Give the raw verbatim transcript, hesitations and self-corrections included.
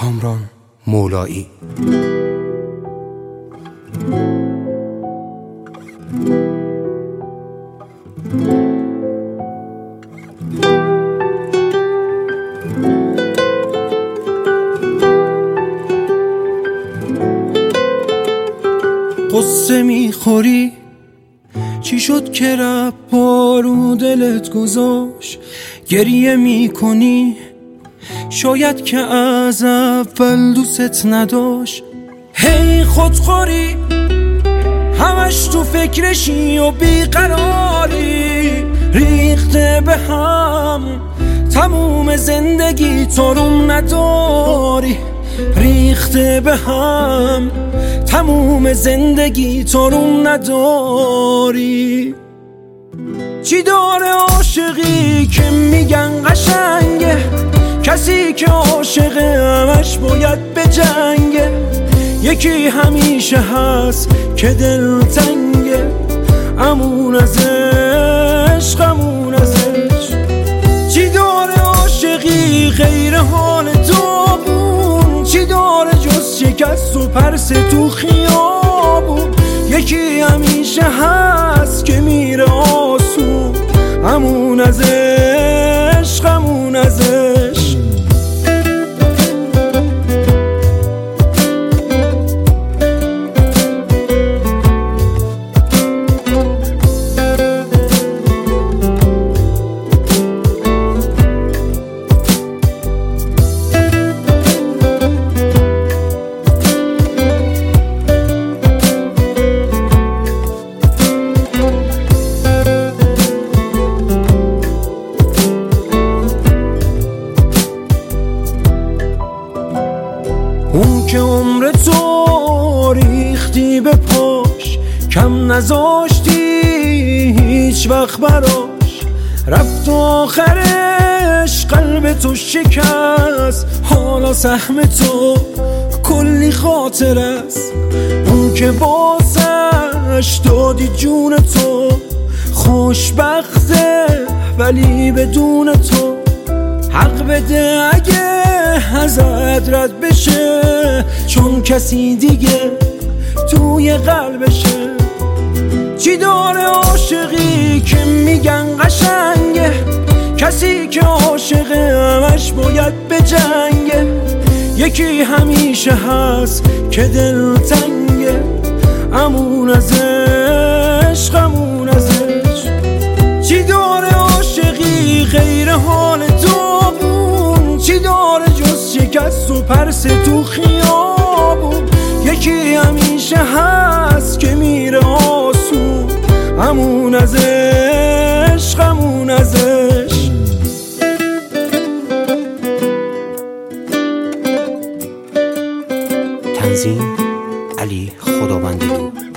کامران مولایی. قصه میخوری چی شد که رب بارو دلت گذاشت؟ گریه میکنی شاید که از اول دوست نداشت. هی خودخوری همش تو فکرشی و بیقراری، ریخته به هم تموم زندگی تو روم نداری، ریخته به هم تموم زندگی تو روم نداری. چی داره عاشقی که میگن قشنگه؟ کسی که عاشقه همش باید به جنگه. یکی همیشه هست که دل تنگه، امون از عشق امون از عشق. چی داره عاشقی غیر حال داغون؟ چی داره جز شکست و پرس تو خیابون؟ یکی همیشه هست که میره آسون، امون از عشق امون از عشق. اون که عمر تو ریختی به پاش، کم نذاشتی هیچ وقت براش، رفت و آخرش قلب تو شکست، حالا سهم تو کلی خاطر است. اون که باسش دادی جون تو، خوشبخته ولی بدون تو. حق بده اگه ازت رد بشه، چون کسی دیگه توی قلبشه. چی داره عاشقی که میگن قشنگه؟ کسی که عاشقه همش باید به جنگه. یکی همیشه هست که دل تنگه، امون از عشق امون از عشق. چی داره عاشقی غیر حال داغون؟ چی داره جز شکست و پرس تو خیابون؟ یکی همیشه هست که میره آسون، امون از عشق امون از عشق. تنظیم علی خداوندلو.